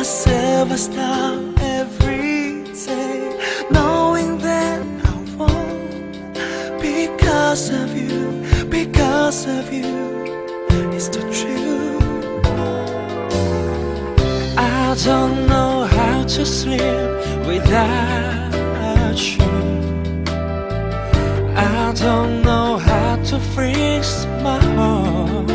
myself a star every day, knowing that I won't. Because of you, it's the truth. I don't know how to sleep without you. I don't know how to fix my heart.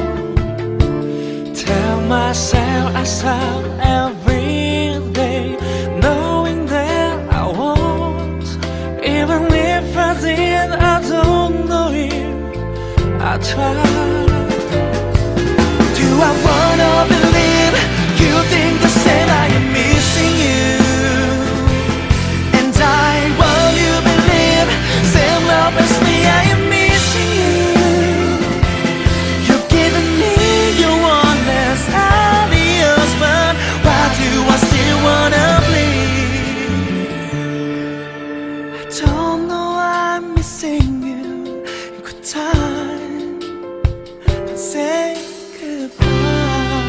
Tell myself I stop every day, knowing that I won't. Even if I did, I don't know if I tried. Do I wanna believe you think the same? I am missing you, and I want you believe same love as me. I am missing you. You've given me your honest ideas, but why do I still wanna bleed? I don't know why I'm missing you. Good time to say goodbye.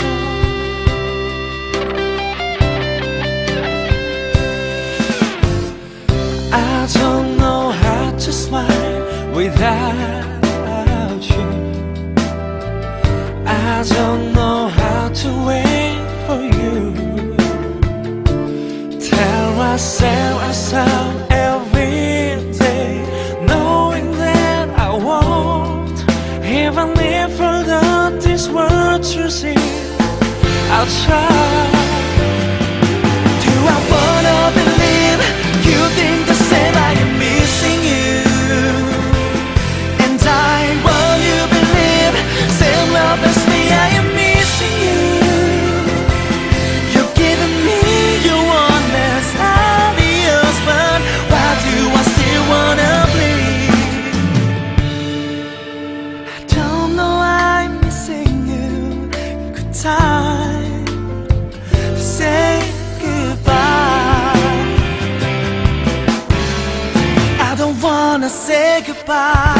I don't know how to smile without you. I don't know how to wait for you. Tell myself I stop every day, knowing that I won't. Even if all of these words you see, I'll try. Do I wanna believe you think the same? I am missing you, and I want you believe same love as me. I am missing you. You've given me your honest ideas, but why do I still wanna bleed? I don't know why I'm missing you. Good time to say goodbye. I don't wanna say goodbye.